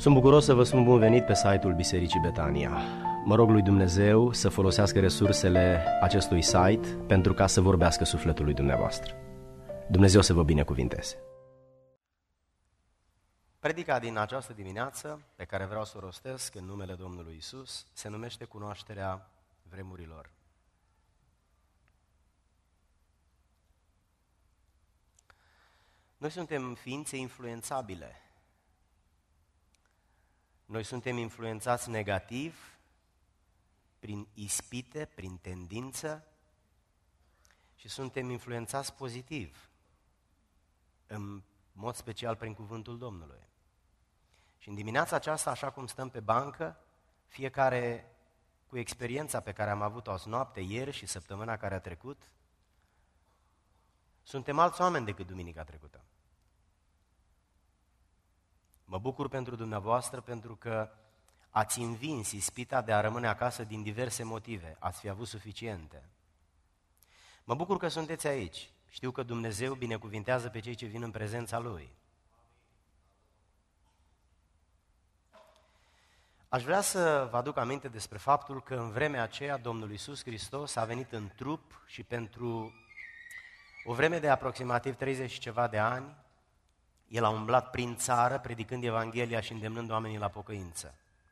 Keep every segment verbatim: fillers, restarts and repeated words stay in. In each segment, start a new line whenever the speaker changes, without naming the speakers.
Sunt bucuros să vă spun bun venit pe site-ul Bisericii Betania. Mă rog lui Dumnezeu să folosească resursele acestui site pentru ca să vorbească sufletului dumneavoastră. Dumnezeu să vă binecuvinteze. Predica din această dimineață, pe care vreau să o rostesc în numele Domnului Isus, se numește Cunoașterea vremurilor. Noi suntem ființe influențabile. Noi suntem influențați negativ, prin ispite, prin tendință și suntem influențați pozitiv, în mod special prin cuvântul Domnului. Și în dimineața aceasta, așa cum stăm pe bancă, fiecare cu experiența pe care am avut-o azi noapte, ieri și săptămâna care a trecut, suntem alți oameni decât duminica trecută. Mă bucur pentru dumneavoastră pentru că ați învins ispita de a rămâne acasă din diverse motive, ați fi avut suficiente. Mă bucur că sunteți aici. Știu că Dumnezeu binecuvintează pe cei ce vin în prezența Lui. Aș vrea să vă aduc aminte despre faptul că în vremea aceea Domnul Iisus Hristos a venit în trup și pentru o vreme de aproximativ treizeci și ceva de ani, El a umblat prin țară, predicând Evanghelia și îndemnând oamenii la pocăință.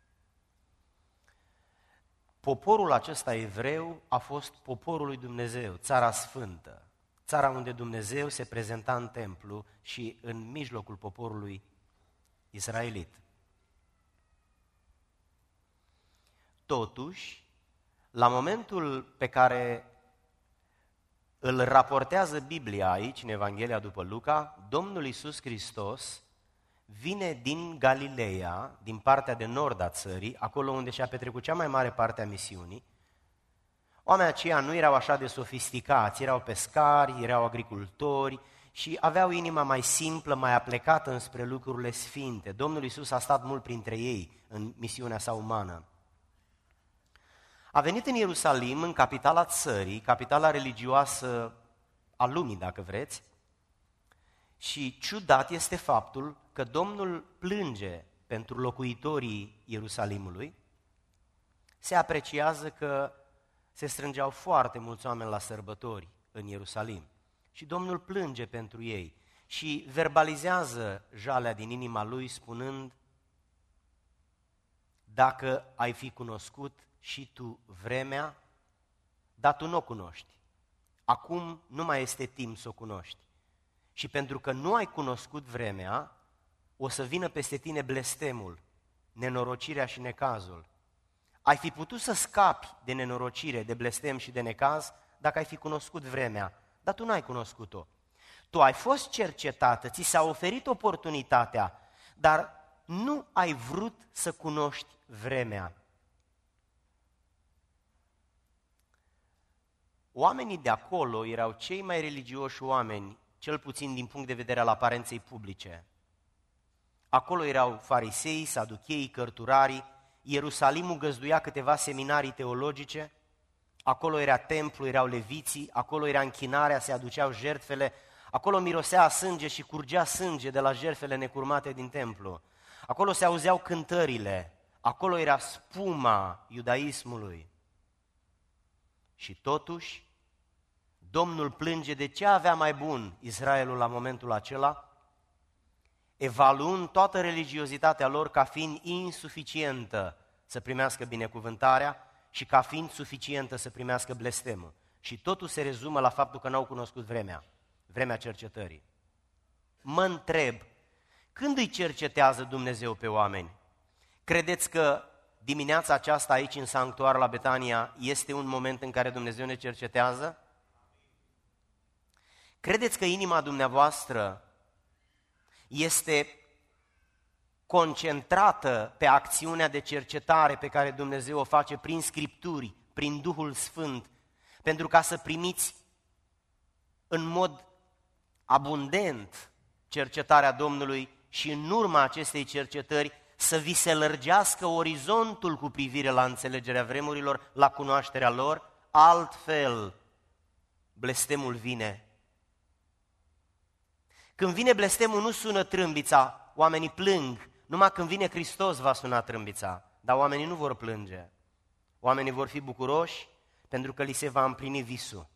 Poporul acesta evreu a fost poporul lui Dumnezeu, țara sfântă, țara unde Dumnezeu se prezenta în templu și în mijlocul poporului israelit. Totuși, la momentul pe care îl raportează Biblia aici, în Evanghelia după Luca, Domnul Iisus Hristos vine din Galileea, din partea de nord a țării, acolo unde și-a petrecut cea mai mare parte a misiunii. Oamenii aceia nu erau așa de sofisticați, erau pescari, erau agricultori și aveau inima mai simplă, mai aplecată înspre lucrurile sfinte. Domnul Iisus a stat mult printre ei în misiunea sa umană. A venit în Ierusalim, în capitala țării, capitala religioasă a lumii, dacă vreți, și ciudat este faptul că Domnul plânge pentru locuitorii Ierusalimului. Se apreciază că se strângeau foarte mulți oameni la sărbători în Ierusalim și Domnul plânge pentru ei și verbalizează jalea din inima lui spunând: dacă ai fi cunoscut și tu vremea, dar tu nu o cunoști. Acum nu mai este timp să o cunoști. Și pentru că nu ai cunoscut vremea, o să vină peste tine blestemul, nenorocirea și necazul. Ai fi putut să scapi de nenorocire, de blestem și de necaz dacă ai fi cunoscut vremea, dar tu n-ai cunoscut-o. Tu ai fost cercetată, ți s-a oferit oportunitatea, dar nu ai vrut să cunoști vremea. Oamenii de acolo erau cei mai religioși oameni, cel puțin din punct de vedere al aparenței publice. Acolo erau farisei, saducheii, cărturarii, Ierusalimul găzduia câteva seminarii teologice, acolo era templu, erau leviții, acolo era închinarea, se aduceau jertfele, acolo mirosea sânge și curgea sânge de la jertfele necurmate din templu. Acolo se auzeau cântările, acolo era spuma iudaismului. Și totuși, Domnul plânge de ce avea mai bun Israelul la momentul acela, evaluând toată religiozitatea lor ca fiind insuficientă să primească binecuvântarea și ca fiind suficientă să primească blestemul. Și totul se rezumă la faptul că n-au cunoscut vremea, vremea cercetării. Mă întreb, când îi cercetează Dumnezeu pe oameni? Credeți că dimineața aceasta aici în sanctuar la Betania este un moment în care Dumnezeu ne cercetează? Credeți că inima dumneavoastră este concentrată pe acțiunea de cercetare pe care Dumnezeu o face prin Scripturi, prin Duhul Sfânt, pentru ca să primiți în mod abundent cercetarea Domnului și în urma acestei cercetări să vi se lărgească orizontul cu privire la înțelegerea vremurilor, la cunoașterea lor, altfel blestemul vine. Când vine blestemul, nu sună trâmbița, oamenii plâng, numai când vine Hristos va suna trâmbița, dar oamenii nu vor plânge. Oamenii vor fi bucuroși pentru că li se va împlini visul.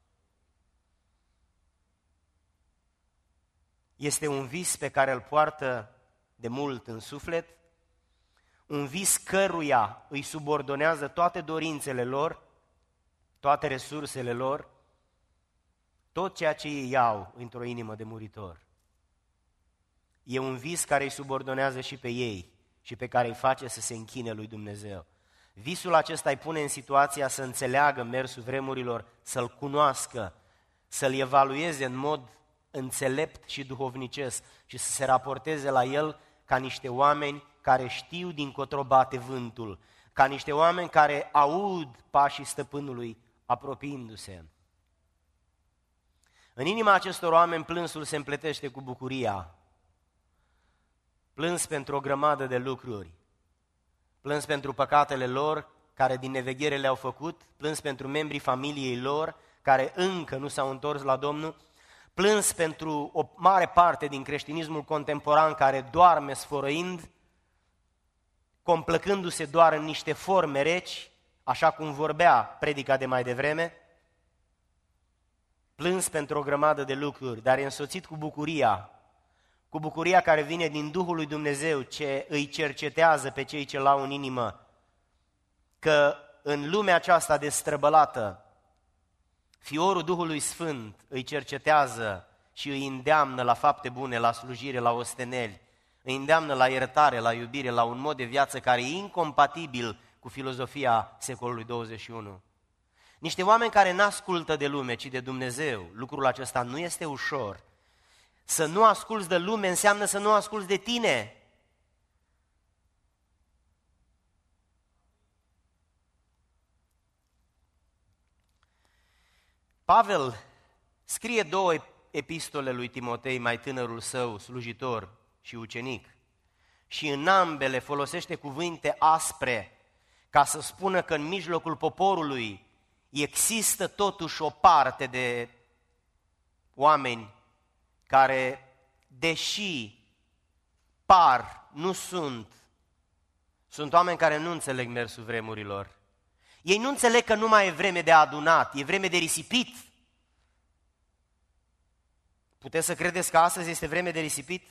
Este un vis pe care îl poartă de mult în suflet, un vis căruia îi subordonează toate dorințele lor, toate resursele lor, tot ceea ce ei au într-o inimă de muritor. E un vis care îi subordonează și pe ei și pe care îi face să se închine lui Dumnezeu. Visul acesta îi pune în situația să înțeleagă mersul vremurilor, să-L cunoască, să-L evalueze în mod înțelept și duhovnicesc și să se raporteze la El ca niște oameni care știu dincotro bate vântul, ca niște oameni care aud pașii stăpânului apropiindu-se. În inima acestor oameni plânsul se împletește cu bucuria. Plâns pentru o grămadă de lucruri, plâns pentru păcatele lor care din neveghere le-au făcut, plâns pentru membrii familiei lor care încă nu s-au întors la Domnul, plâns pentru o mare parte din creștinismul contemporan care doarme sfărăind, complăcându-se doar în niște forme reci, așa cum vorbea predica de mai devreme, plâns pentru o grămadă de lucruri, dar e însoțit cu bucuria, cu bucuria care vine din Duhul lui Dumnezeu, ce îi cercetează pe cei ce l-au în inimă, că în lumea aceasta destrăbălată, fiorul Duhului Sfânt îi cercetează și îi îndeamnă la fapte bune, la slujire, la osteneli, îi îndeamnă la iertare, la iubire, la un mod de viață care e incompatibil cu filozofia secolului douăzeci și unu. Niște oameni care n-ascultă de lume, ci de Dumnezeu. Lucrul acesta nu este ușor. Să nu asculți de lume înseamnă să nu asculți de tine. Pavel scrie două epistole lui Timotei, mai tânărul său, slujitor și ucenic, și în ambele folosește cuvinte aspre ca să spună că în mijlocul poporului există totuși o parte de oameni care, deși par, nu sunt, sunt oameni care nu înțeleg mersul vremurilor. Ei nu înțeleg că nu mai e vreme de adunat, e vreme de risipit. Puteți să credeți că astăzi este vreme de risipit?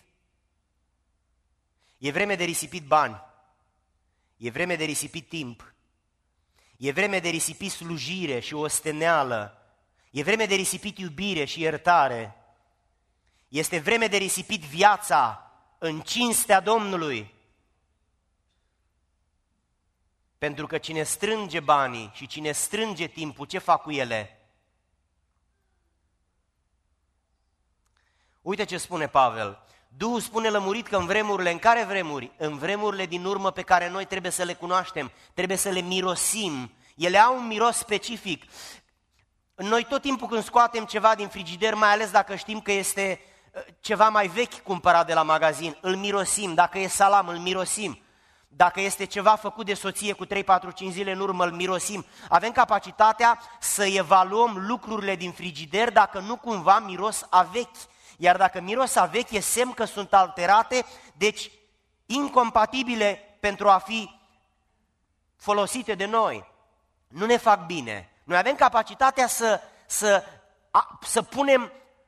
E vreme de risipit bani, e vreme de risipit timp, e vreme de risipit slujire și osteneală, e vreme de risipit iubire și iertare, este vreme de risipit viața în cinstea Domnului. Pentru că cine strânge banii și cine strânge timpul, ce fac cu ele? Uite ce spune Pavel. Duhul spune lămurit că în vremurile, în care vremuri? În vremurile din urmă pe care noi trebuie să le cunoaștem, trebuie să le mirosim. Ele au un miros specific. Noi tot timpul când scoatem ceva din frigider, mai ales dacă știm că este ceva mai vechi cumpărat de la magazin, îl mirosim. Dacă e salam, îl mirosim. Dacă este ceva făcut de soție cu trei patru cinci zile în urmă, îl mirosim. Avem capacitatea să evaluăm lucrurile din frigider dacă nu cumva miros a vechi. Iar dacă miros a vechi, e semn că sunt alterate, deci incompatibile pentru a fi folosite de noi. Nu ne fac bine. Noi avem capacitatea să, să, a, să punem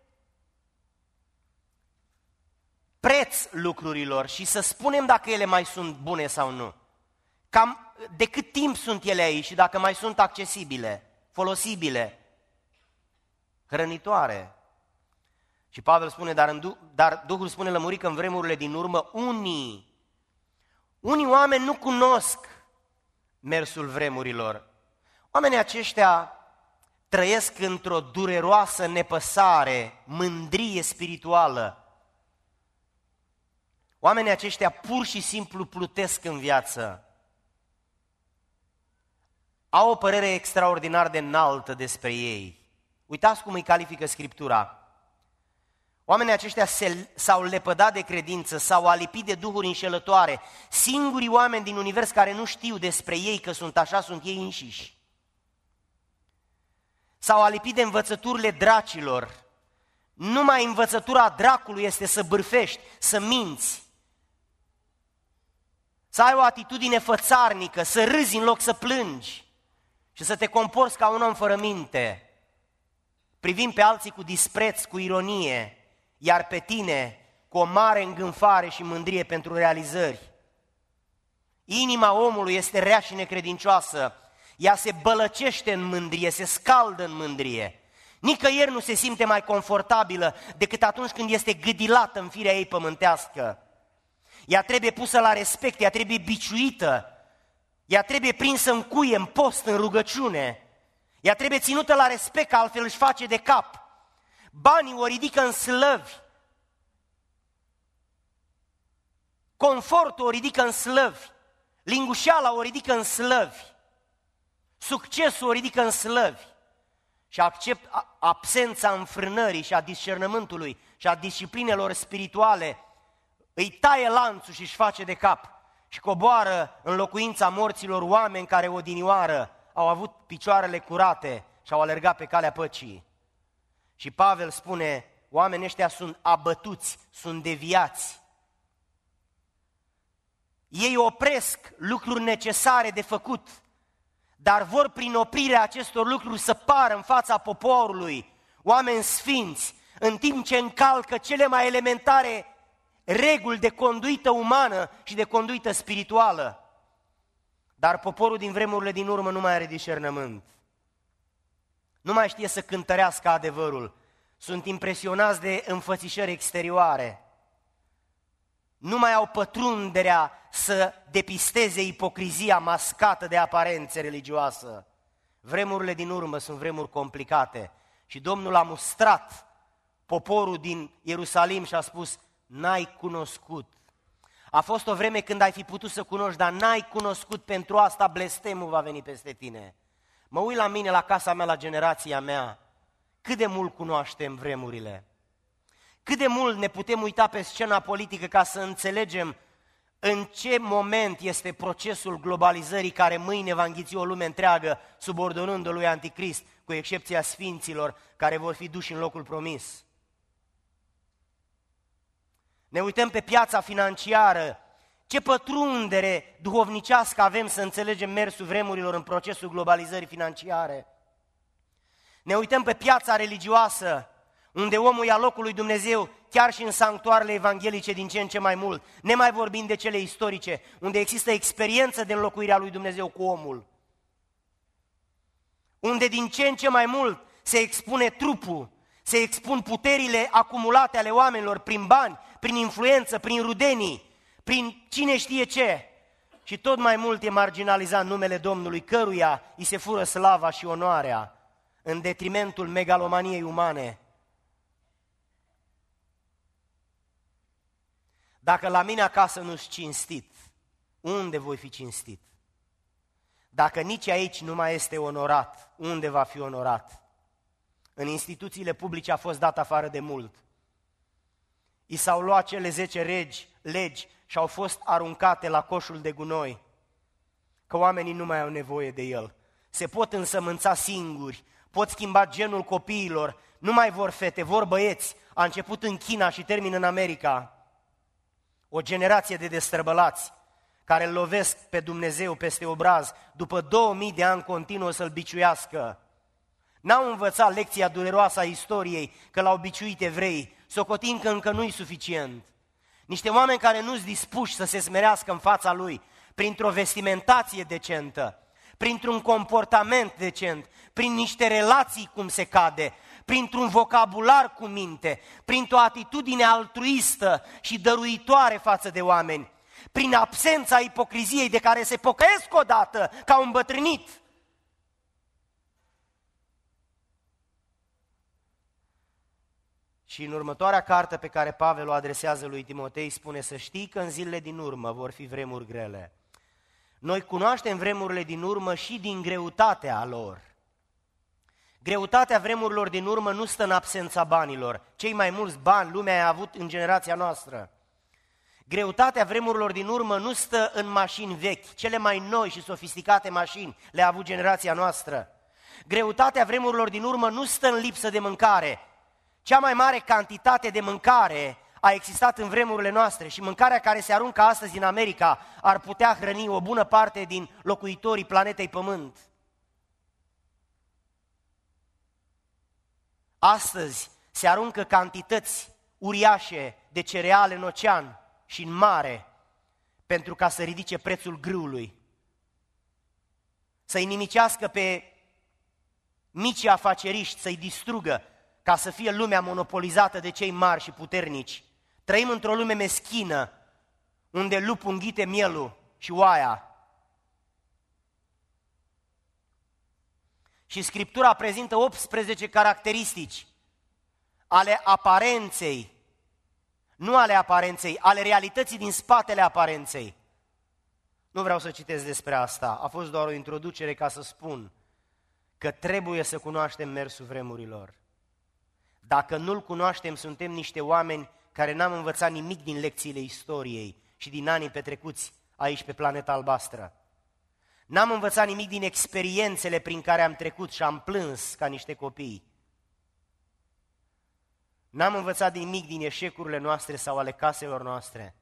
preț lucrurilor și să spunem dacă ele mai sunt bune sau nu. Cam de cât timp sunt ele aici și dacă mai sunt accesibile, folosibile, hrănitoare. Și Pavel spune, dar, în, dar Duhul spune lămurit că în vremurile din urmă unii, unii oameni nu cunosc mersul vremurilor. Oamenii aceștia trăiesc într-o dureroasă nepăsare, mândrie spirituală. Oamenii aceștia pur și simplu plutesc în viață. Au o părere extraordinar de înaltă despre ei. Uitați cum îi califică Scriptura. Oamenii aceștia se, s-au lepădat de credință, s-au alipit de duhuri înșelătoare. Singurii oameni din univers care nu știu despre ei că sunt așa, sunt ei înșiși. S-au alipit de învățăturile dracilor. Numai învățătura dracului este să bârfești, să minți. să ai o atitudine fățarnică, să râzi în loc să plângi și să te comporți ca un om fără minte, privind pe alții cu dispreț, cu ironie, iar pe tine cu o mare îngânfare și mândrie pentru realizări. Inima omului este rea și necredincioasă, ea se bălăcește în mândrie, se scaldă în mândrie. Nicăieri nu se simte mai confortabilă decât atunci când este gâdilată în firea ei pământească. Ea trebuie pusă la respect, ea trebuie biciuită, ea trebuie prinsă în cuie, în post, în rugăciune. Ea trebuie ținută la respect, că altfel își face de cap. Banii o ridică în slăvi. Confortul o ridică în slăvi. Lingușeala o ridică în slăvi. Succesul o ridică în slăvi. Și accept absența înfrânării și a discernământului și a disciplinelor spirituale, îi taie lanțul și își face de cap și coboară în locuința morților oameni care odinioară au avut picioarele curate și au alergat pe calea păcii. Și Pavel spune, oamenii ăștia sunt abătuți, sunt deviați. Ei opresc lucruri necesare de făcut, dar vor prin oprirea acestor lucruri să pară în fața poporului oameni sfinți, în timp ce încalcă cele mai elementare reguli de conduită umană și de conduită spirituală. Dar poporul din vremurile din urmă nu mai are discernământ. Nu mai știe să cântărească adevărul. Sunt impresionați de înfățișări exterioare. Nu mai au pătrunderea să depisteze ipocrizia mascată de aparențe religioasă. Vremurile din urmă sunt vremuri complicate și Domnul a mustrat poporul din Ierusalim și a spus, n-ai cunoscut. A fost o vreme când ai fi putut să cunoști, dar n-ai cunoscut, pentru asta blestemul va veni peste tine. Mă uit la mine, la casa mea, la generația mea, cât de mult cunoaștem vremurile. Cât de mult ne putem uita pe scena politică ca să înțelegem în ce moment este procesul globalizării care mâine va înghiți o lume întreagă subordonând-o lui Anticrist, cu excepția sfinților care vor fi duși în locul promis. Ne uităm pe piața financiară, ce pătrundere duhovnicească avem să înțelegem mersul vremurilor în procesul globalizării financiare. Ne uităm pe piața religioasă, unde omul ia locul lui Dumnezeu, chiar și în sanctuarele evanghelice din ce în ce mai mult, nemai vorbind de cele istorice, unde există experiență de înlocuirea lui Dumnezeu cu omul. Unde din ce în ce mai mult se expune trupul, se expun puterile acumulate ale oamenilor prin bani, prin influență, prin rudenii, prin cine știe ce. Și tot mai mult e marginalizat numele Domnului, căruia îi se fură slava și onoarea, în detrimentul megalomaniei umane. Dacă la mine acasă nu-s cinstit, unde voi fi cinstit? Dacă nici aici nu mai este onorat, unde va fi onorat? În instituțiile publice a fost dat afară de mult. I s-au luat cele zece regi, legi și au fost aruncate la coșul de gunoi, că oamenii nu mai au nevoie de el. Se pot însămânța singuri, pot schimba genul copiilor, nu mai vor fete, vor băieți. A început în China și termină în America. O generație de destrăbălați care îl lovesc pe Dumnezeu peste obraz, după două mii de ani continuă să-L biciuiască. N-au învățat lecția dureroasă a istoriei, că l-au biciuit evrei, socotind că încă nu-i suficient. Niște oameni care nu-s dispuși să se smerească în fața Lui, printr-o vestimentație decentă, printr-un comportament decent, prin niște relații cum se cade, printr-un vocabular cu minte, printr-o atitudine altruistă și dăruitoare față de oameni, prin absența ipocriziei de care se pocăiesc odată că au îmbătrânit. Și în următoarea carte pe care Pavel o adresează lui Timotei spune să știi că în zilele din urmă vor fi vremuri grele. Noi cunoaștem vremurile din urmă și din greutatea lor. Greutatea vremurilor din urmă nu stă în absența banilor. Cei mai mulți bani lumea a avut în generația noastră. Greutatea vremurilor din urmă nu stă în mașini vechi. Cele mai noi și sofisticate mașini le-a avut generația noastră. Greutatea vremurilor din urmă nu stă în lipsă de mâncare. Cea mai mare cantitate de mâncare a existat în vremurile noastre și mâncarea care se aruncă astăzi în America ar putea hrăni o bună parte din locuitorii planetei Pământ. Astăzi se aruncă cantități uriașe de cereale în ocean și în mare pentru ca să ridice prețul grâului, să-i nimicească pe micii afaceriști, să-i distrugă, ca să fie lumea monopolizată de cei mari și puternici. Trăim într-o lume meschină, unde lupul înghite mielul și oaia. Și Scriptura prezintă optsprezece caracteristici ale aparenței, nu ale aparenței, ale realității din spatele aparenței. Nu vreau să citesc despre asta, a fost doar o introducere ca să spun că trebuie să cunoaștem mersul vremurilor. Dacă nu-l cunoaștem, suntem niște oameni care n-am învățat nimic din lecțiile istoriei și din anii petrecuți aici pe planeta albastră. N-am învățat nimic din experiențele prin care am trecut și am plâns ca niște copii. N-am învățat nimic din eșecurile noastre sau ale caselor noastre.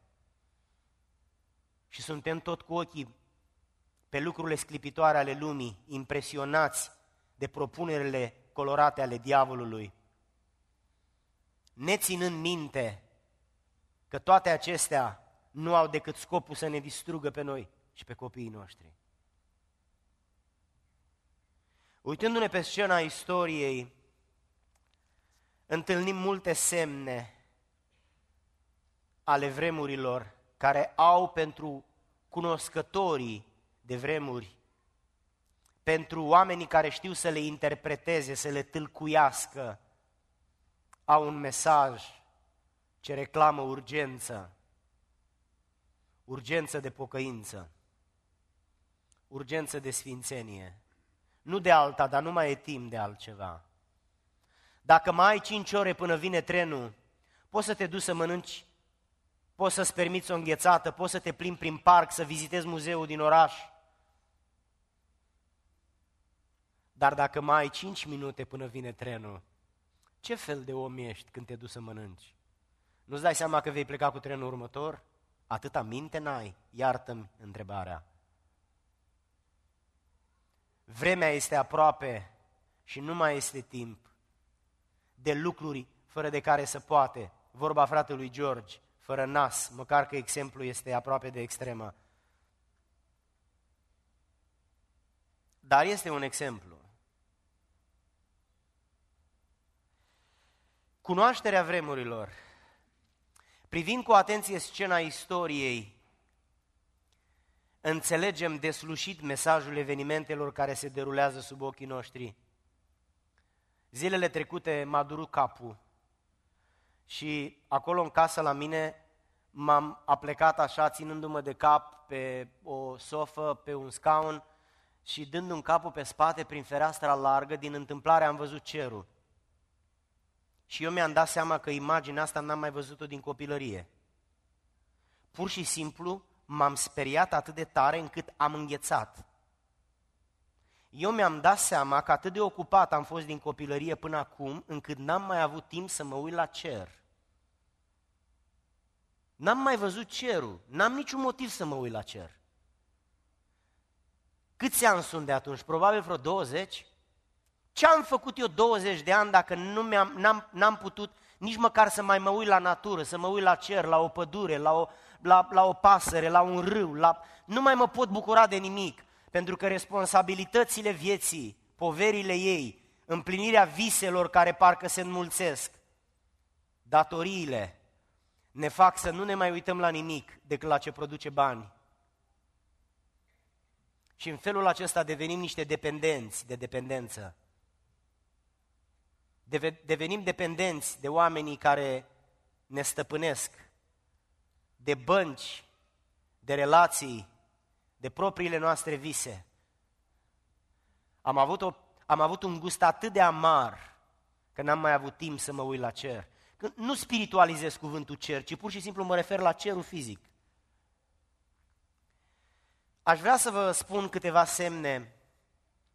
Și suntem tot cu ochii pe lucrurile sclipitoare ale lumii, impresionați de propunerile colorate ale diavolului, ne ținând minte că toate acestea nu au decât scopul să ne distrugă pe noi și pe copiii noștri. Uitându-ne pe scena istoriei, întâlnim multe semne ale vremurilor care au pentru cunoscătorii de vremuri, pentru oamenii care știu să le interpreteze, să le tâlcuiască, au un mesaj ce reclamă urgență, urgență de pocăință, urgență de sfințenie. Nu de alta, dar nu mai e timp de altceva. Dacă mai ai cinci ore până vine trenul, poți să te duci să mănânci, poți să-ți permiți o înghețată, poți să te plimbi prin parc, să vizitezi muzeul din oraș. Dar dacă mai ai cinci minute până vine trenul, ce fel de om ești când te duci să mănânci? Nu-ți dai seama că vei pleca cu trenul următor? Atâta minte n-ai? Iartă-mi întrebarea. Vremea este aproape și nu mai este timp de lucruri fără de care se poate. Vorba fratelui George, fără nas, măcar că exemplul este aproape de extremă. Dar este un exemplu. Cunoașterea vremurilor. Privind cu atenție scena istoriei, înțelegem deslușit mesajul evenimentelor care se derulează sub ochii noștri. Zilele trecute m-a durut capul și acolo în casă la mine m-am aplecat așa, ținându-mă de cap pe o sofă, pe un scaun și dându-mi capul pe spate prin fereastra largă, din întâmplare am văzut cerul. Și eu mi-am dat seama că imaginea asta n-am mai văzut-o din copilărie. Pur și simplu m-am speriat atât de tare încât am înghețat. Eu mi-am dat seama că atât de ocupat am fost din copilărie până acum, încât n-am mai avut timp să mă uit la cer. N-am mai văzut cerul, n-am niciun motiv să mă uit la cer. Câți ani sunt de atunci? Probabil vreo douăzeci? Ce am făcut eu douăzeci de ani dacă nu mi-am, n-am, n-am putut nici măcar să mai mă uit la natură, să mă uit la cer, la o pădure, la o, la, la o pasăre, la un râu, la... nu mai mă pot bucura de nimic, pentru că responsabilitățile vieții, poverile ei, împlinirea viselor care parcă se înmulțesc, datoriile, ne fac să nu ne mai uităm la nimic decât la ce produce bani. Și în felul acesta devenim niște dependenți de dependență. Devenim dependenți de oamenii care ne stăpânesc, de bănci, de relații, de propriile noastre vise. Am avut, o, am avut un gust atât de amar că n-am mai avut timp să mă uit la cer. Că nu spiritualizez cuvântul cer, ci pur și simplu mă refer la cerul fizic. Aș vrea să vă spun câteva semne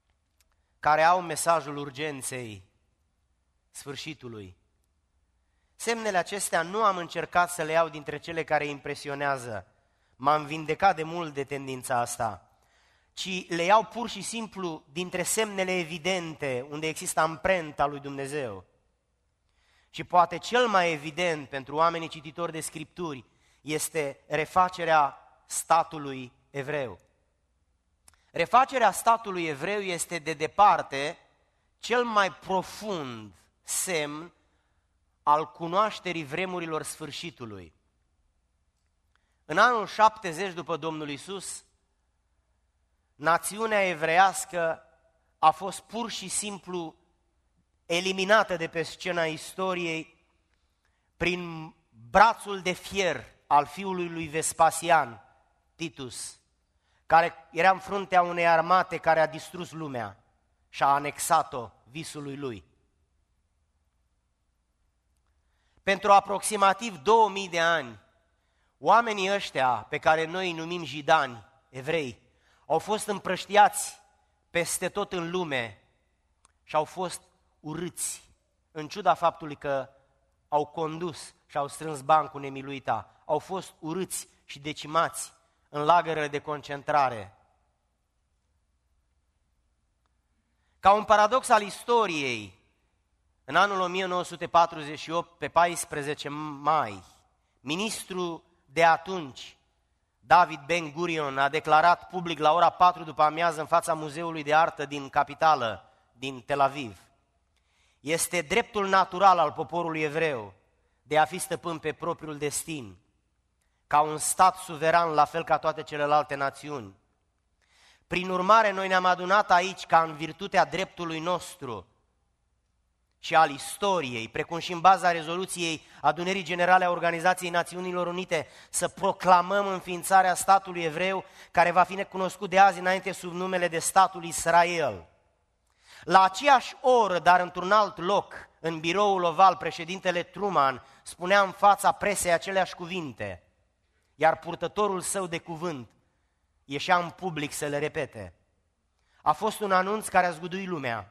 care au mesajul urgenței sfârșitului. Semnele acestea nu am încercat să le iau dintre cele care impresionează. M-am vindecat de mult de tendința asta. Ci le iau pur și simplu dintre semnele evidente, unde există amprenta lui Dumnezeu. Și poate cel mai evident pentru oamenii cititori de Scripturi este refacerea statului evreu. Refacerea statului evreu este de departe cel mai profund semn al cunoașterii vremurilor sfârșitului. În anul șaptezeci după Domnul Iisus, națiunea evreiască a fost pur și simplu eliminată de pe scena istoriei prin brațul de fier al fiului lui Vespasian, Titus, care era în fruntea unei armate care a distrus lumea și a anexat-o visului lui. Pentru aproximativ două mii de ani, oamenii ăștia pe care noi îi numim jidani, evrei, au fost împrăștiați peste tot în lume și au fost urâți, în ciuda faptului că au condus și au strâns bani cu nemiluita, au fost urâți și decimați în lagărele de concentrare. Ca un paradox al istoriei, în anul o mie nouă sute patruzeci și opt, pe paisprezece mai, ministrul de atunci, David Ben Gurion, a declarat public la ora patru după amiază în fața Muzeului de Artă din capitală, din Tel Aviv: este dreptul natural al poporului evreu de a fi stăpân pe propriul destin, ca un stat suveran, la fel ca toate celelalte națiuni. Prin urmare, noi ne-am adunat aici ca în virtutea dreptului nostru și al istoriei, precum și în baza rezoluției Adunării Generale a Organizației Națiunilor Unite, să proclamăm înființarea statului evreu, care va fi necunoscut de azi înainte sub numele de statul Israel. La aceeași oră, dar într-un alt loc, în biroul oval, președintele Truman spunea în fața presei aceleași cuvinte, iar purtătorul său de cuvânt ieșea în public să le repete. A fost un anunț care a zguduit lumea.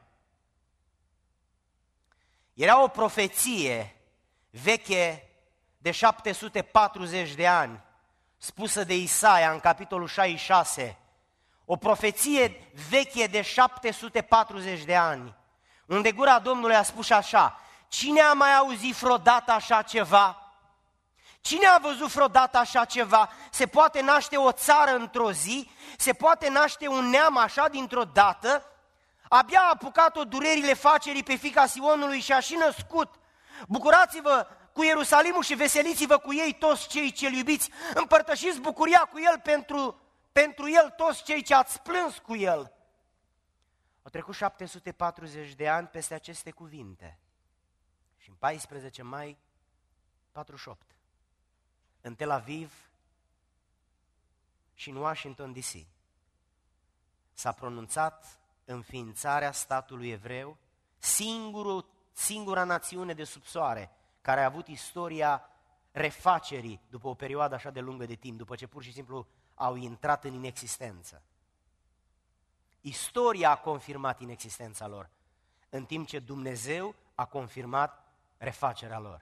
Era o profeție veche de șapte sute patruzeci de ani, spusă de Isaia în capitolul șaizeci și șase, o profeție veche de șapte sute patruzeci de ani, unde gura Domnului a spus așa: cine a mai auzit vreodată așa ceva? Cine a văzut vreodată așa ceva? Se poate naște o țară într-o zi? Se poate naște un neam așa dintr-o dată? Abia a apucat-o durerile facerii pe fiica Sionului și a și născut. Bucurați-vă cu Ierusalimul și veseliți-vă cu ei toți cei ce-L iubiți. Împărtășiți bucuria cu El pentru, pentru El toți cei ce ați plâns cu El. Au trecut șapte sute patruzeci de ani peste aceste cuvinte și în paisprezece mai patruzeci și opt, în Tel Aviv și în Washington D C s-a pronunțat înființarea statului evreu, singurul, singura națiune de sub soare care a avut istoria refacerii după o perioadă așa de lungă de timp, după ce pur și simplu au intrat în inexistență. Istoria a confirmat inexistența lor, în timp ce Dumnezeu a confirmat refacerea lor.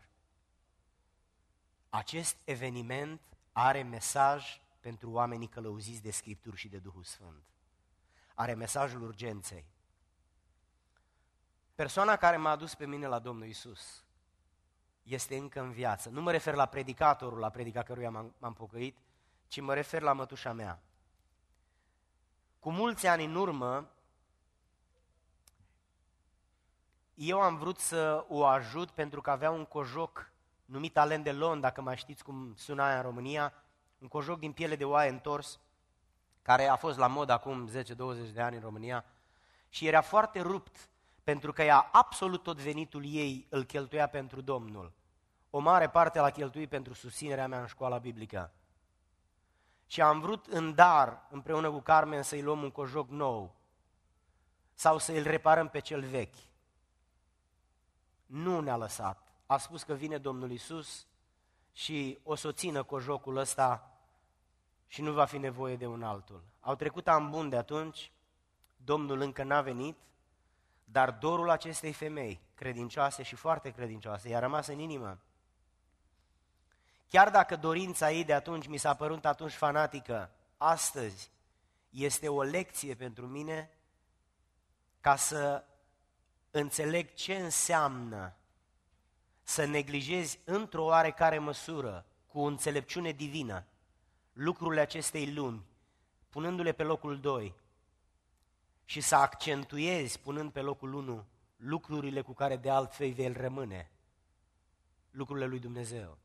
Acest eveniment are mesaj pentru oamenii călăuziți de Scripturi și de Duhul Sfânt. Are mesajul urgenței. Persoana care m-a adus pe mine la Domnul Iisus este încă în viață. Nu mă refer la predicatorul, la predica căruia m-am, m-am pocăit, ci mă refer la mătușa mea. Cu mulți ani în urmă, eu am vrut să o ajut pentru că avea un cojoc numit Talent de Lon, dacă mai știți cum sună aia în România, un cojoc din piele de oaie întors, care a fost la mod acum zece douăzeci de ani în România și era foarte rupt, pentru că ea absolut tot venitul ei îl cheltuia pentru Domnul. O mare parte l-a cheltuit pentru susținerea mea în școala biblică. Și am vrut în dar, împreună cu Carmen, să-i luăm un cojoc nou sau să îl reparăm pe cel vechi. Nu ne-a lăsat. A spus că vine Domnul Iisus și o să o țină cojocul ăsta și nu va fi nevoie de un altul. Au trecut ani buni de atunci, Domnul încă n-a venit, dar dorul acestei femei, credincioase și foarte credincioase, i-a rămas în inimă. chiar dacă dorința ei de atunci mi s-a părut atunci fanatică, astăzi este o lecție pentru mine ca să înțeleg ce înseamnă să neglijezi într-o oarecare măsură, cu o înțelepciune divină, lucrurile acestei lumi, punându-le pe locul doi, și să accentuezi, punând pe locul unu, lucrurile cu care de altfel vei rămâne, lucrurile lui Dumnezeu.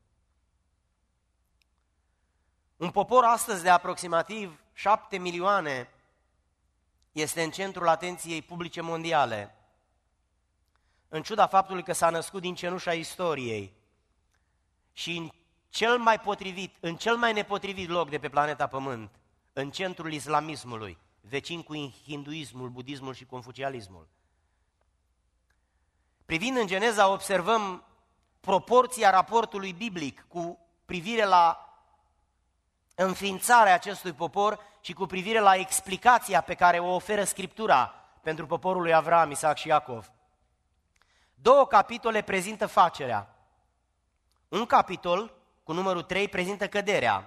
Un popor astăzi de aproximativ șapte milioane este în centrul atenției publice mondiale, în ciuda faptului că s-a născut din cenușa istoriei și în cel mai potrivit, în cel mai nepotrivit loc de pe planeta Pământ, în centrul islamismului, vecin cu hinduismul, budismul și confucianismul. Privind în Geneza, observăm proporția raportului biblic cu privire la înființarea acestui popor și cu privire la explicația pe care o oferă Scriptura pentru poporul lui Avram, Isaac și Iacov. Două capitole prezintă facerea. Un capitol, cu numărul trei, prezintă căderea.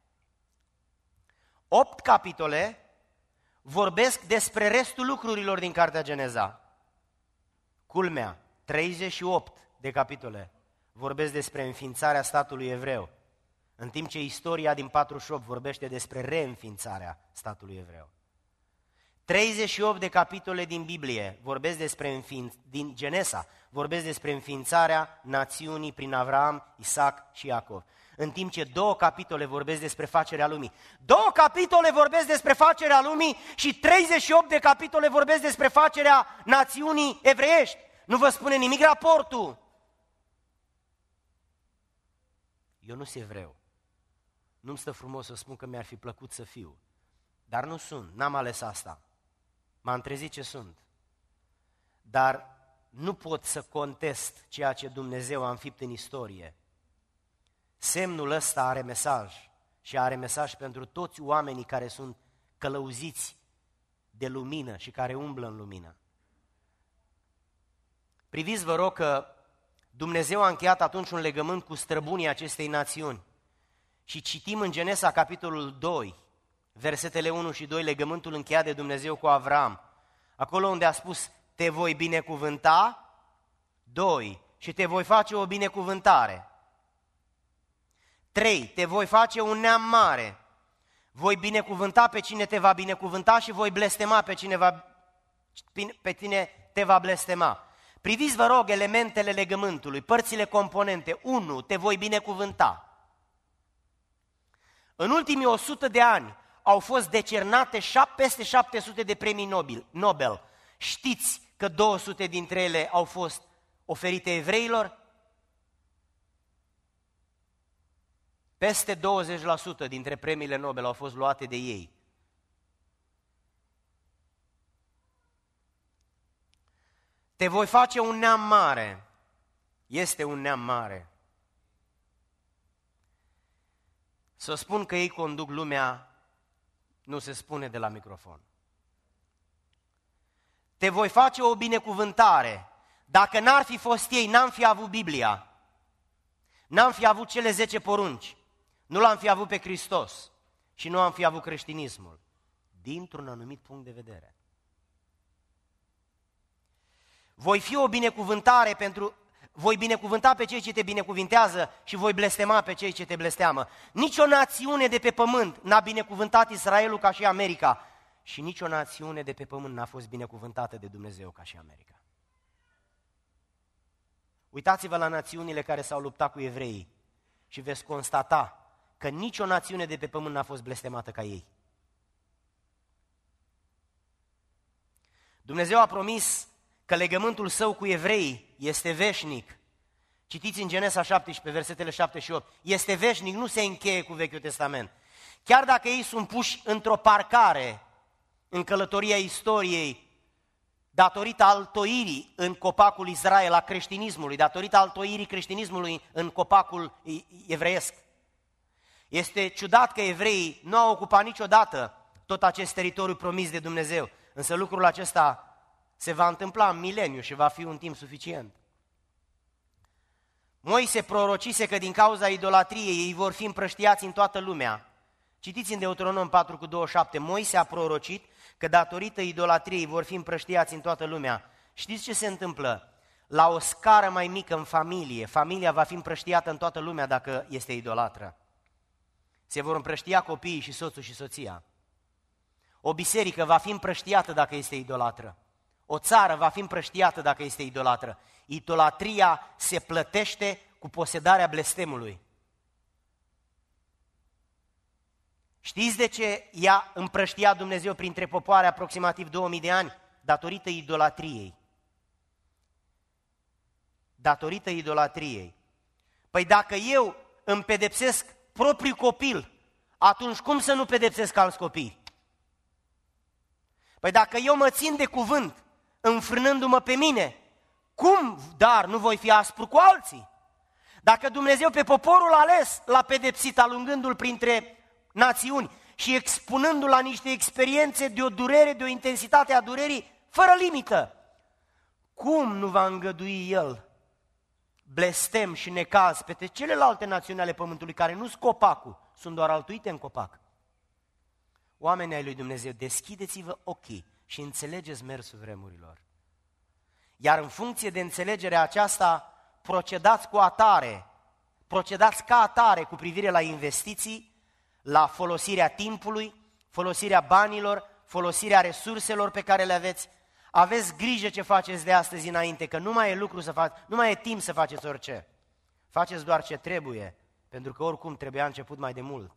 Opt capitole vorbesc despre restul lucrurilor din cartea Geneza. Culmea, treizeci și opt de capitole vorbesc despre înființarea statului evreu, în timp ce istoria din patruzeci și opt vorbește despre reînființarea statului evreu. treizeci și opt de capitole din Biblie vorbesc despre înființ... din Genesa, vorbesc despre înființarea națiunii prin Avram, Isaac și Iacov. În timp ce două capitole vorbesc despre facerea lumii. Două capitole vorbesc despre facerea lumii și treizeci și opt de capitole vorbesc despre facerea națiunii evreiești. Nu vă spune nimic raportul. Eu nu sunt evreu. Nu-mi stă frumos să spun că mi-ar fi plăcut să fiu. Dar nu sunt, n-am ales asta. M-am trezit ce sunt. Dar nu pot să contest ceea ce Dumnezeu a înfipt în istorie. Semnul ăsta are mesaj și are mesaj pentru toți oamenii care sunt călăuziți de lumină și care umblă în lumină. Priviți, vă rog, că Dumnezeu a încheiat atunci un legământ cu străbunii acestei națiuni. Și citim în Genesa, capitolul doi, versetele unu și doi, legământul încheiat de Dumnezeu cu Avram. Acolo unde a spus, te voi binecuvânta, doi, și te voi face o binecuvântare. Trei, te voi face un neam mare. Voi binecuvânta pe cine te va binecuvânta și voi blestema pe cine va, pe tine te va blestema. Priviți, vă rog, elementele legământului, părțile componente. unu. Te voi binecuvânta. În ultimii o sută de ani au fost decernate peste șapte sute de premii Nobel. Știți că două sute dintre ele au fost oferite evreilor? Peste douăzeci la sută dintre premiile Nobel au fost luate de ei. Te voi face un neam mare. Este un neam mare. Să spun că ei conduc lumea, nu se spune de la microfon. Te voi face o binecuvântare. Dacă n-ar fi fost ei, n-am fi avut Biblia. N-am fi avut cele zece porunci. Nu l-am fi avut pe Hristos. Și nu am fi avut creștinismul. Dintr-un anumit punct de vedere. Voi fi o binecuvântare pentru... Voi binecuvânta pe cei ce te binecuvintează și voi blestema pe cei ce te blesteamă. Nici o națiune de pe pământ n-a binecuvântat Israelul ca și America și nici o națiune de pe pământ n-a fost binecuvântată de Dumnezeu ca și America. Uitați-vă la națiunile care s-au luptat cu evreii și veți constata că nici o națiune de pe pământ n-a fost blestemată ca ei. Dumnezeu a promis că legământul său cu evreii este veșnic. Citiți în Genesa șaptesprezece, versetele șapte și opt. Este veșnic, nu se încheie cu Vechiul Testament. Chiar dacă ei sunt puși într-o parcare în călătoria istoriei, datorită altoirii în copacul Israel a creștinismului, datorită altoirii creștinismului în copacul evreiesc. Este ciudat că evreii nu au ocupat niciodată tot acest teritoriu promis de Dumnezeu, însă lucrul acesta se va întâmpla în mileniu și va fi un timp suficient. Moise prorocise că din cauza idolatriei ei vor fi împrăștiați în toată lumea. Citiți în Deuteronom patru cu douăzeci și șapte, Moise a prorocit că datorită idolatriei vor fi împrăștiați în toată lumea. Știți ce se întâmplă? La o scară mai mică în familie, familia va fi împrăștiată în toată lumea dacă este idolatră. Se vor împrăștia copiii și soțul și soția. O biserică va fi împrăștiată dacă este idolatră. O țară va fi împrăștiată dacă este idolatră. Idolatria se plătește cu posedarea blestemului. Știți de ce i-a împrăștiat Dumnezeu printre popoare aproximativ două mii de ani? Datorită idolatriei. Datorită idolatriei. Păi dacă eu îmi pedepsesc propriul copil, atunci cum să nu pedepsesc alți copii? Păi dacă eu mă țin de cuvânt, înfrânându-mă pe mine, cum, dar, nu voi fi aspru cu alții? Dacă Dumnezeu pe poporul ales l-a pedepsit, alungându-l printre națiuni și expunându-l la niște experiențe de o durere, de o intensitate a durerii fără limită, cum nu va îngădui El blestem și necaz pe celelalte națiuni ale pământului care nu sunt copacul, sunt doar altuite în copac? Oamenii ai lui Dumnezeu, deschideți-vă ochii și înțelegeți mersul vremurilor. Iar în funcție de înțelegerea aceasta, procedați cu atare, procedați ca atare cu privire la investiții, la folosirea timpului, folosirea banilor, folosirea resurselor pe care le aveți. Aveți grijă ce faceți de astăzi înainte, că nu mai e lucru să faceți, nu mai e timp să faceți orice. Faceți doar ce trebuie, pentru că oricum trebuia început mai de mult.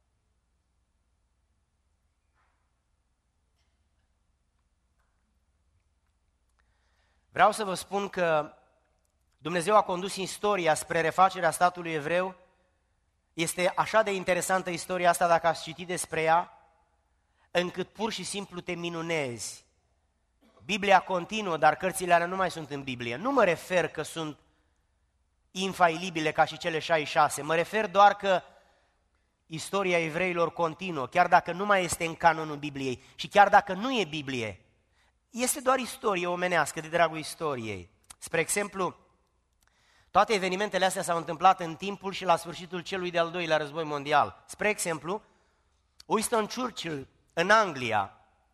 Vreau să vă spun că Dumnezeu a condus istoria spre refacerea statului evreu. Este așa de interesantă istoria asta dacă ați citit despre ea, încât pur și simplu te minunezi. Biblia continuă, dar cărțile alea nu mai sunt în Biblie. Nu mă refer că sunt infailibile ca și cele șaizeci și șase, mă refer doar că istoria evreilor continuă, chiar dacă nu mai este în canonul Bibliei și chiar dacă nu e Biblie. Este doar istorie omenească, de dragul istoriei. Spre exemplu, toate evenimentele astea s-au întâmplat în timpul și la sfârșitul celui de-al doilea război mondial. Spre exemplu, Winston Churchill în Anglia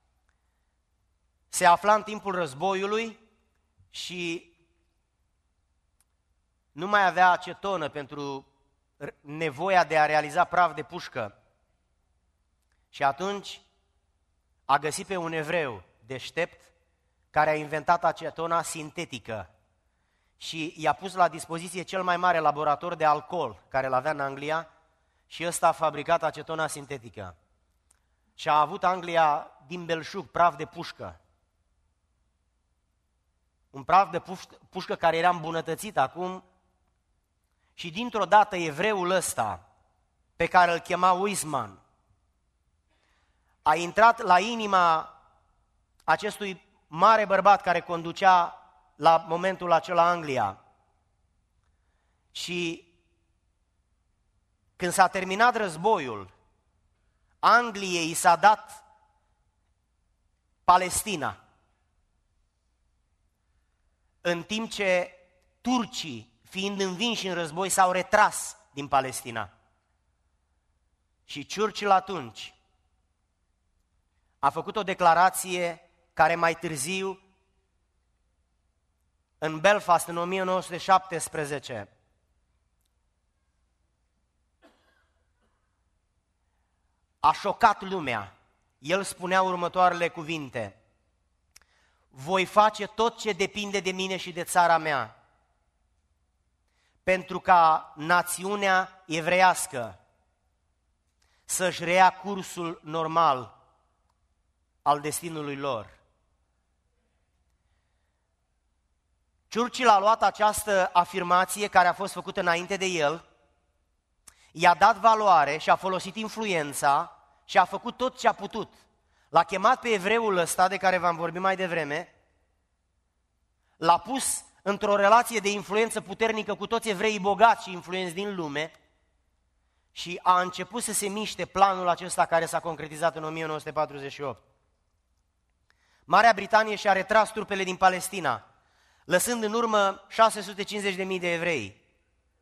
se afla în timpul războiului și nu mai avea acetonă pentru nevoia de a realiza praf de pușcă. Și atunci a găsit pe un evreu deștept care a inventat acetona sintetică și i-a pus la dispoziție cel mai mare laborator de alcool care l-avea în Anglia și ăsta a fabricat acetona sintetică. Și a avut Anglia din belșug praf de pușcă. Un praf de pușcă care era îmbunătățit acum și dintr-o dată evreul ăsta, pe care îl chema Weizmann, a intrat la inima acestui mare bărbat care conducea la momentul acela Anglia. Și când s-a terminat războiul, Angliei i s-a dat Palestina, în timp ce turcii, fiind învinși în război, s-au retras din Palestina. Și Churchill atunci a făcut o declarație care mai târziu, în Belfast, în o mie nouă sute șaptesprezece, a șocat lumea. El spunea următoarele cuvinte: voi face tot ce depinde de mine și de țara mea, pentru ca națiunea evreiască să-și reia cursul normal al destinului lor. Churchill a luat această afirmație care a fost făcută înainte de el, i-a dat valoare și a folosit influența și a făcut tot ce a putut. L-a chemat pe evreul ăsta de care v-am vorbit mai devreme, l-a pus într-o relație de influență puternică cu toți evreii bogați și influenți din lume și a început să se miște planul acesta care s-a concretizat în o mie nouă sute patruzeci și opt. Marea Britanie și-a retras trupele din Palestina, lăsând în urmă șase sute cincizeci de mii de evrei.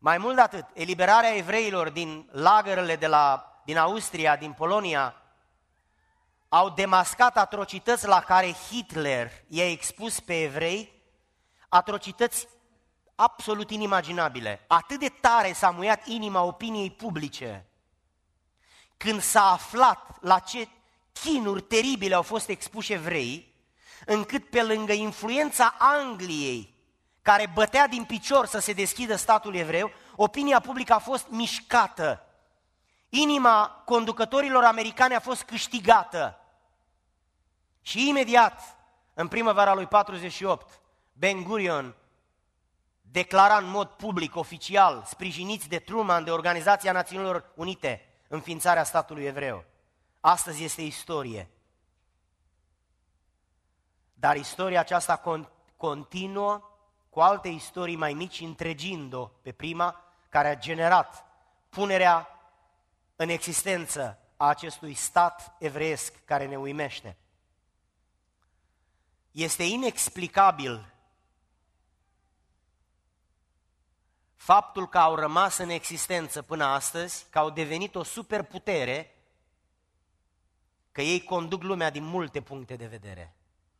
Mai mult de atât, eliberarea evreilor din lagărele de la, din Austria, din Polonia, au demascat atrocități la care Hitler i-a expus pe evrei, atrocități absolut inimaginabile. Atât de tare s-a muiat inima opiniei publice când s-a aflat la ce chinuri teribile au fost expuși evreii, încât pe lângă influența Angliei, care bătea din picior să se deschidă statul evreu, opinia publică a fost mișcată. Inima conducătorilor americani a fost câștigată. Și imediat, în primăvara lui patruzeci și opt, Ben Gurion declara în mod public, oficial, sprijiniți de Truman, de Organizația Națiunilor Unite, înființarea statului evreu. Astăzi este istorie. Dar istoria aceasta continuă cu alte istorii mai mici, întregind-o pe prima, care a generat punerea în existență a acestui stat evreiesc care ne uimește. Este inexplicabil faptul că au rămas în existență până astăzi, că au devenit o superputere, că ei conduc lumea din multe puncte de vedere.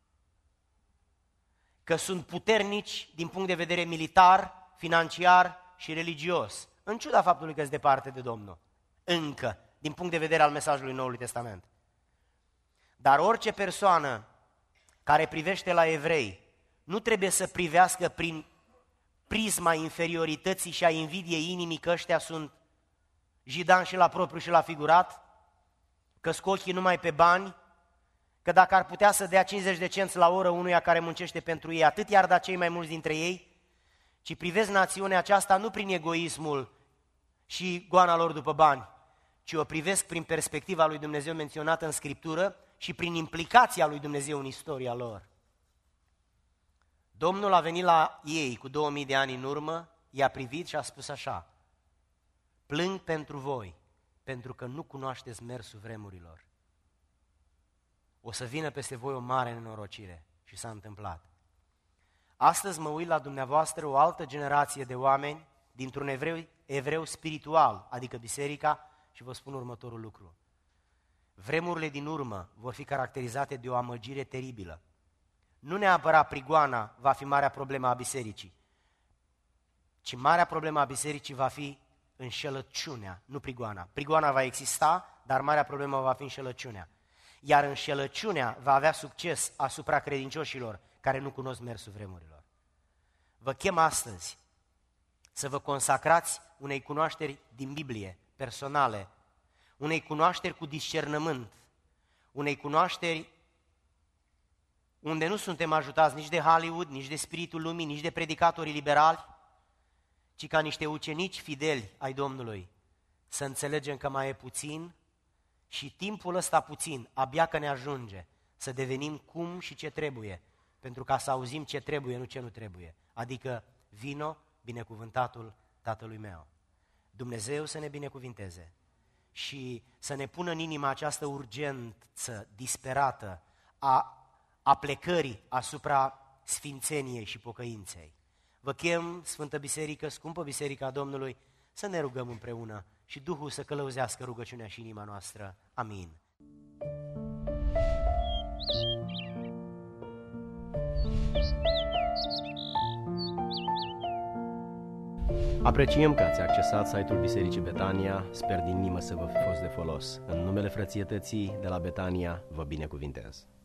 Că sunt puternici din punct de vedere militar, financiar și religios, în ciuda faptului că sunt departe de Domnul, încă, din punct de vedere al mesajului Noului Testament. Dar orice persoană care privește la evrei nu trebuie să privească prin prisma inferiorității și a invidiei inimii că ăștia sunt jidani și la propriu și la figurat, că scot ochii numai pe bani, că dacă ar putea să dea cincizeci de cenți la oră unuia care muncește pentru ei, atât i-ar da cei mai mulți dintre ei, ci privesc națiunea aceasta nu prin egoismul și goana lor după bani, ci o privesc prin perspectiva lui Dumnezeu menționată în Scriptură și prin implicația lui Dumnezeu în istoria lor. Domnul a venit la ei cu două mii de ani în urmă, i-a privit și a spus așa: plâng pentru voi, pentru că nu cunoașteți mersul vremurilor. O să vină peste voi o mare nenorocire. Și s-a întâmplat. Astăzi mă uit la dumneavoastră o altă generație de oameni dintr-un evreu, evreu spiritual, adică biserica, și vă spun următorul lucru. Vremurile din urmă vor fi caracterizate de o amăgire teribilă. Nu neapărat prigoana va fi marea problemă a bisericii, ci marea problemă a bisericii va fi înșelăciunea, nu prigoana. Prigoana va exista, dar marea problemă va fi înșelăciunea. Iar înșelăciunea va avea succes asupra credincioșilor care nu cunosc mersul vremurilor. Vă chem astăzi să vă consacrați unei cunoașteri din Biblie, personale, unei cunoașteri cu discernământ, unei cunoașteri unde nu suntem ajutați nici de Hollywood, nici de spiritul lumii, nici de predicatorii liberali, ci ca niște ucenici fideli ai Domnului, să înțelegem că mai e puțin și timpul ăsta puțin, abia că ne ajunge să devenim cum și ce trebuie, pentru ca să auzim ce trebuie, nu ce nu trebuie. Adică, vino, binecuvântatul Tatălui meu. Dumnezeu să ne binecuvinteze și să ne pună în inima această urgență disperată a, a plecării asupra sfințeniei și pocăinței. Vă chem, Sfântă Biserică, scumpă Biserica Domnului, să ne rugăm împreună și Duhul să călăuzească rugăciunea și inima noastră. Amin.
Apreciem că ați accesat site-ul Bisericii Betania, sper din inimă să vă fi fost de folos. În numele frățietății de la Betania, vă binecuvintez.